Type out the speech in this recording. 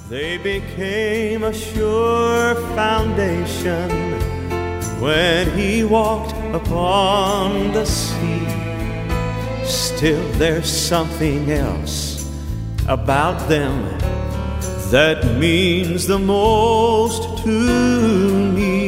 They became a sure foundation when he walked upon the sea. Still there's something else about them that means the most to me.